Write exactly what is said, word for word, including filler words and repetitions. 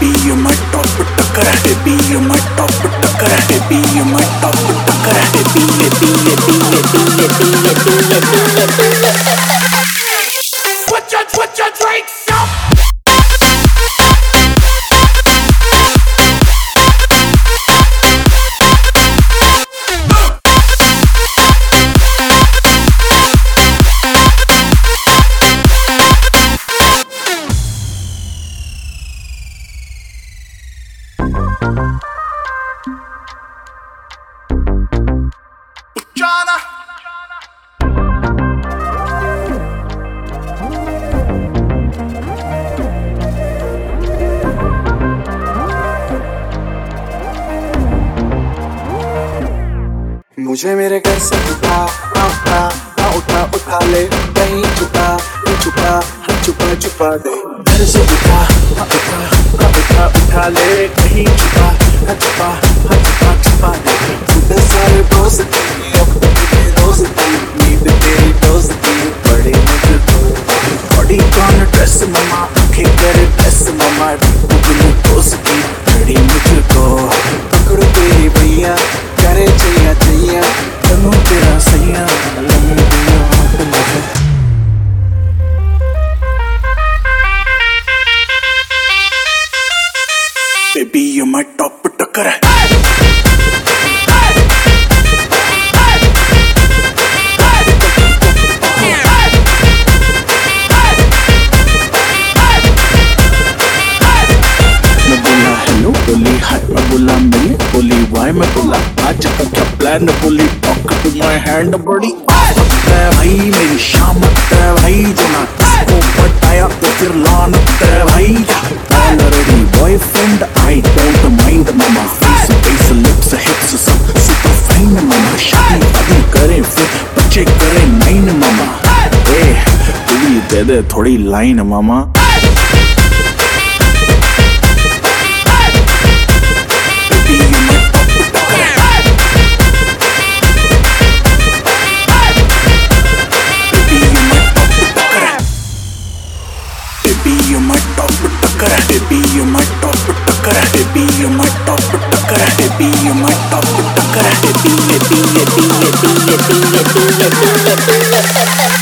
Baby, you my top टक्कर है. Baby, you my top टक्कर है. Baby, you my top टक्कर है. Baby, baby, baby, baby, baby, baby, baby. Put your, put your drinks up. मुझे मेरे घर से उठा उठा उठा उठा उठा ले, कहीं छुपा छुपा छुपा छुपा दे. घर से उठा उठा उठा उठा उठा ले, कहीं छुपा छुपा छुपा छुपा दे. टूटे सारे दोस्त दोस्ती, नींद तेरी दोस्ती बड़े मुझको. बॉडी कौन ड्रेस ममा, आंखें करे ड्रेस ममा, दोस्ती बड़ी मुझको. पकड़ो तेरी भैया करे चैया चैया, तनु तेरा सैया लम्बी दिया हाथ मुझे. Baby, you my top टक्कर है. बोली हाय मैं बोला मिले, बोली वाई मैं बोला आज का क्या प्लान, बोली टॉक टू माय हैंड. बड़ी आफत है भाई मेरी शामत है भाई, जो ना किसको बताया तो फिर लानत है भाई. Already boyfriend I don't mind मामा, फेस फेस लिप्स हिप्स सब सुपर फाइन मामा. शादी वादी करें फिर बच्चे करें नाइन मामा. ए तू दे दे थोड़ी लाइन मामा. Baby, you my top टक्कर है. Baby, you my top टक्कर है. Baby, you my top टक्कर है. Baby, you my top टक्कर है. Baby, baby, baby, baby, baby, baby, baby.